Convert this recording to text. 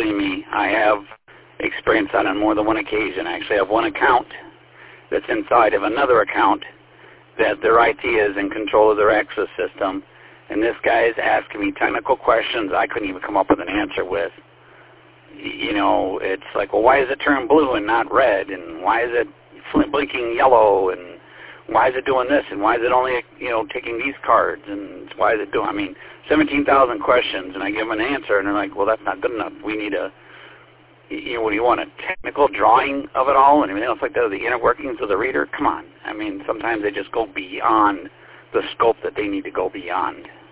believe me, I have experienced that on more than one occasion. I actually have one account that's inside of another account that their IT is in control of their access system, and this guy is asking me technical questions I couldn't even come up with an answer with. You know, it's like, well, why is it turn blue and not red, and why is it blinking yellow, and why is it doing this, and why is it only, you know, taking these cards, and why is it doing, I mean, 17,000 questions, and I give them an answer, and they're like, well, that's not good enough. We need a, you know, what do you want, a technical drawing of it all and everything else like that, the inner workings of the reader? Come on. I mean, sometimes they just go beyond the scope that they need to go beyond.